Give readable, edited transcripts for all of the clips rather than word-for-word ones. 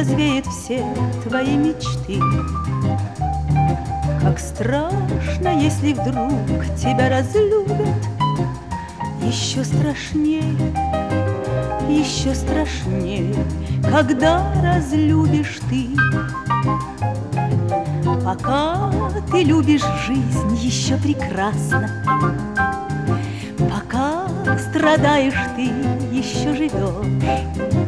развеет все твои мечты. Как страшно, если вдруг тебя разлюбят. Еще страшнее, когда разлюбишь ты. Пока ты любишь жизнь, еще прекрасно. Пока страдаешь, ты еще живешь.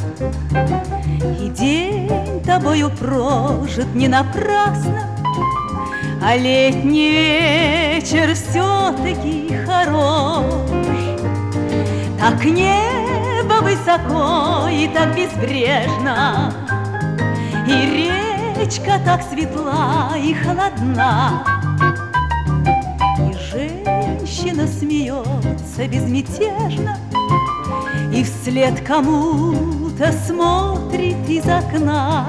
И день тобою прожит не напрасно, а летний вечер все-таки хорош. Так небо высоко и так безбрежно, и речка так светла и холодна, и женщина смеется безмятежно, и вслед кому-то смотрит из окна.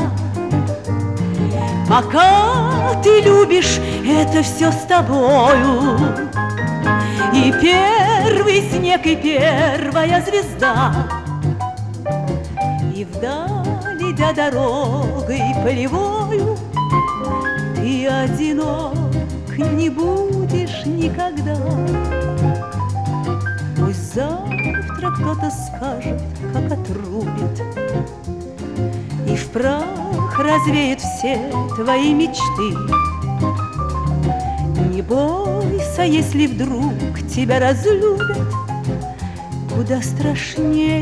Пока ты любишь, это все с тобою, и первый снег, и первая звезда, и вдали, идя дорогой полевою, ты одинок не будешь никогда. Пусть завтра кто-то скажет, как отрубит, и в прах развеет все твои мечты. Не бойся, если вдруг тебя разлюбят. Куда страшней,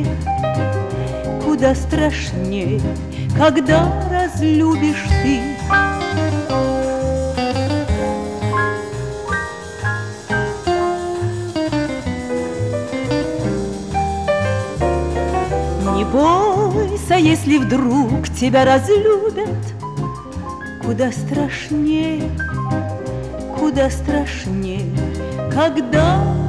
когда разлюбишь ты. Не бойся, если вдруг тебя разлюбят. Куда страшней, когда